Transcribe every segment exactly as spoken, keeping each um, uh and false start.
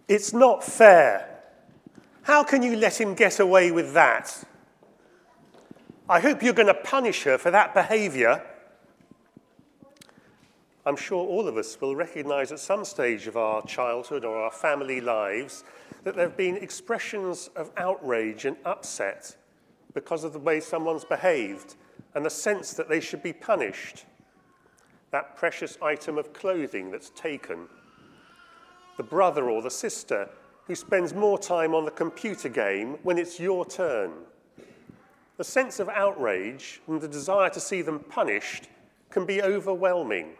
It's not fair. How can you let him get away with that? I hope you're going to punish her for that behaviour. I'm sure all of us will recognise at some stage of our childhood or our family lives that there have been expressions of outrage and upset because of the way someone's behaved and the sense that they should be punished. That precious item of clothing that's taken. The brother or the sister who spends more time on the computer game when it's your turn. The sense of outrage and the desire to see them punished can be overwhelming.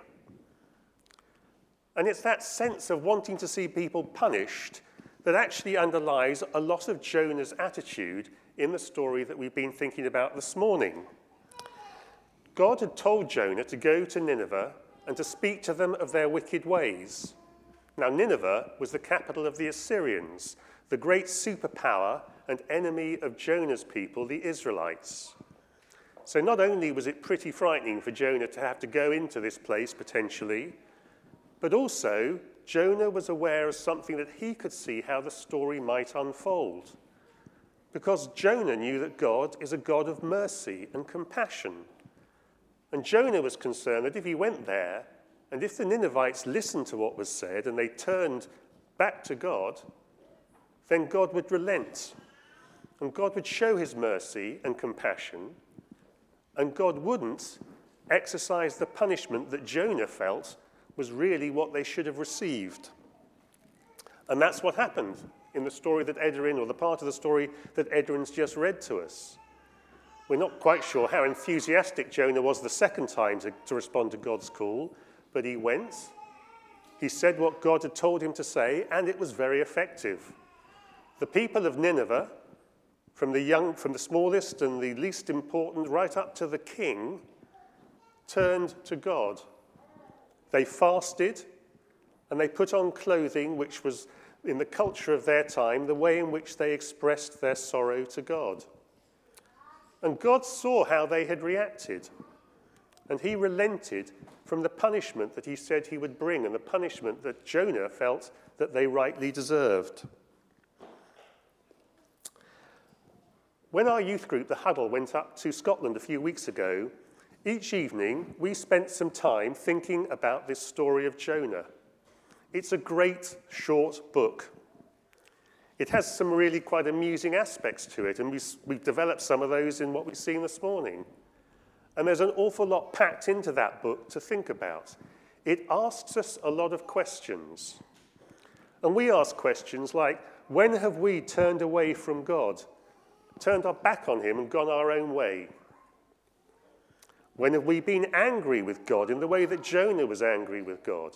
And it's that sense of wanting to see people punished that actually underlies a lot of Jonah's attitude in the story that we've been thinking about this morning. God had told Jonah to go to Nineveh and to speak to them of their wicked ways. Now, Nineveh was the capital of the Assyrians, the great superpower and enemy of Jonah's people, the Israelites. So not only was it pretty frightening for Jonah to have to go into this place potentially, but also Jonah was aware of something that he could see how the story might unfold. Because Jonah knew that God is a God of mercy and compassion. And Jonah was concerned that if he went there, and if the Ninevites listened to what was said and they turned back to God, then God would relent. And God would show his mercy and compassion. And God wouldn't exercise the punishment that Jonah felt was really what they should have received. And that's what happened in the story that Edwin, or the part of the story that Edwin's just read to us. We're not quite sure how enthusiastic Jonah was the second time to, to respond to God's call, but he went, he said what God had told him to say, and it was very effective. The people of Nineveh, from the young, from the smallest and the least important right up to the king, turned to God. They fasted, and they put on clothing which was, in the culture of their time, the way in which they expressed their sorrow to God. And God saw how they had reacted, and he relented from the punishment that he said he would bring, and the punishment that Jonah felt that they rightly deserved. When our youth group, the Huddle, went up to Scotland a few weeks ago, each evening we spent some time thinking about this story of Jonah. It's a great short book. It has some really quite amusing aspects to it, and we've, we've developed some of those in what we've seen this morning. And there's an awful lot packed into that book to think about. It asks us a lot of questions. And we ask questions like, when have we turned away from God, turned our back on him and gone our own way? When have we been angry with God in the way that Jonah was angry with God?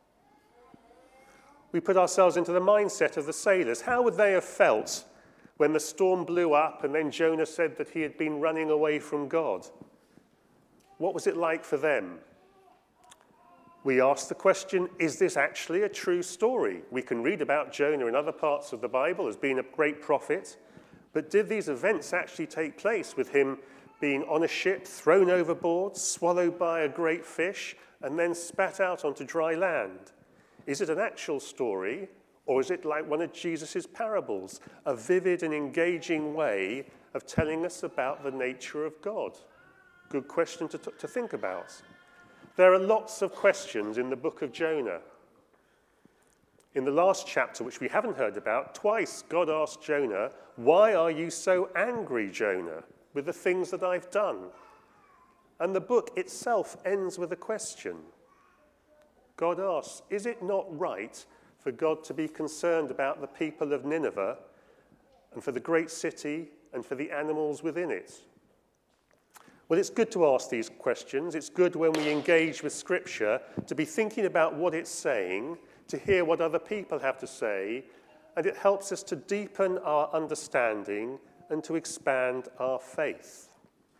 We put ourselves into the mindset of the sailors. How would they have felt when the storm blew up and then Jonah said that he had been running away from God? What was it like for them? We ask the question, is this actually a true story? We can read about Jonah in other parts of the Bible as being a great prophet, but did these events actually take place with him being on a ship, thrown overboard, swallowed by a great fish, and then spat out onto dry land? Is it an actual story, or is it like one of Jesus' parables, a vivid and engaging way of telling us about the nature of God? Good question to, t- to think about. There are lots of questions in the book of Jonah. In the last chapter, which we haven't heard about, twice God asked Jonah, "Why are you so angry, Jonah, with the things that I've done?" And the book itself ends with a question. God asks, is it not right for God to be concerned about the people of Nineveh and for the great city and for the animals within it? Well, it's good to ask these questions. It's good when we engage with Scripture to be thinking about what it's saying, to hear what other people have to say, and it helps us to deepen our understanding and to expand our faith.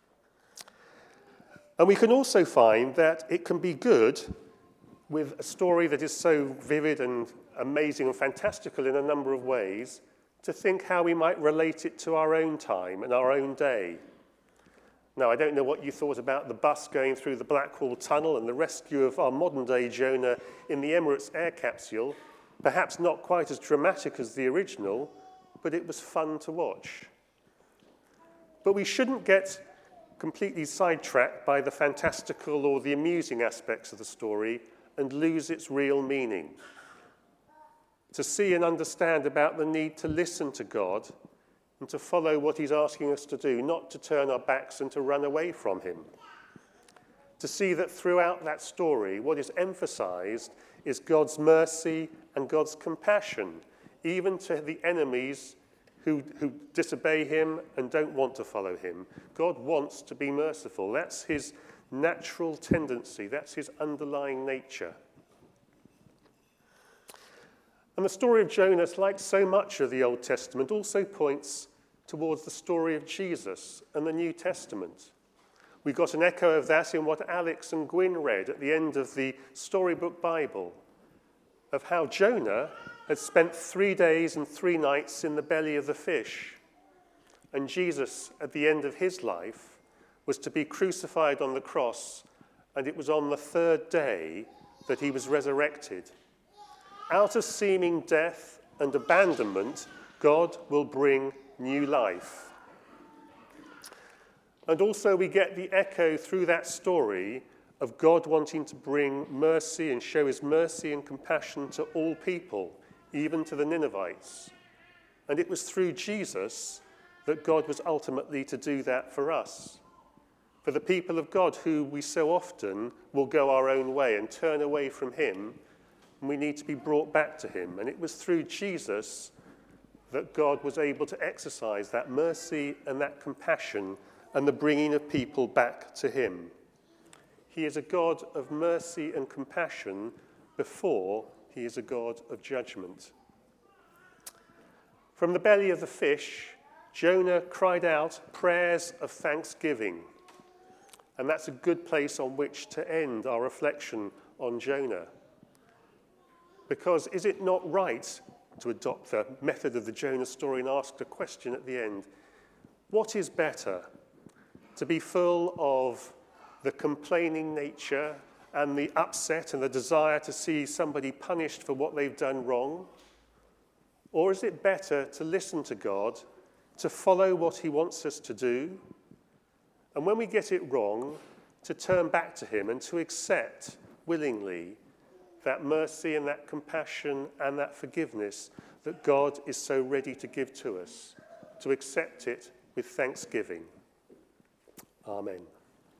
And we can also find that it can be good with a story that is so vivid and amazing and fantastical in a number of ways, to think how we might relate it to our own time and our own day. Now, I don't know what you thought about the bus going through the Blackwall Tunnel and the rescue of our modern-day Jonah in the Emirates air capsule, Perhaps not quite as dramatic as the original, but it was fun to watch. But we shouldn't get completely sidetracked by the fantastical or the amusing aspects of the story and lose its real meaning. To see and understand about the need to listen to God and to follow what he's asking us to do, not to turn our backs and to run away from him. To see that throughout that story, what is emphasized is God's mercy and God's compassion, even to the enemies who, who disobey him and don't want to follow him. God wants to be merciful. That's his natural tendency. That's his underlying nature. And the story of Jonah, like so much of the Old Testament, also points towards the story of Jesus and the New Testament. We got an echo of that in what Alex and Gwyn read at the end of the Storybook Bible, of how Jonah had spent three days and three nights in the belly of the fish. And Jesus, at the end of his life, was to be crucified on the cross, and it was on the third day that he was resurrected. Out of seeming death and abandonment, God will bring new life. And also we get the echo through that story of God wanting to bring mercy and show his mercy and compassion to all people, even to the Ninevites. And it was through Jesus that God was ultimately to do that for us. For the people of God who we so often will go our own way and turn away from him, and we need to be brought back to him. And it was through Jesus that God was able to exercise that mercy and that compassion and the bringing of people back to him. He is a God of mercy and compassion before he is a God of judgment. From the belly of the fish, Jonah cried out prayers of thanksgiving. And that's a good place on which to end our reflection on Jonah. Because is it not right to adopt the method of the Jonah story and ask a question at the end? What is better, to be full of the complaining nature and the upset and the desire to see somebody punished for what they've done wrong? Or is it better to listen to God, to follow what he wants us to do, and when we get it wrong, to turn back to him and to accept willingly that mercy and that compassion and that forgiveness that God is so ready to give to us, to accept it with thanksgiving. Amen.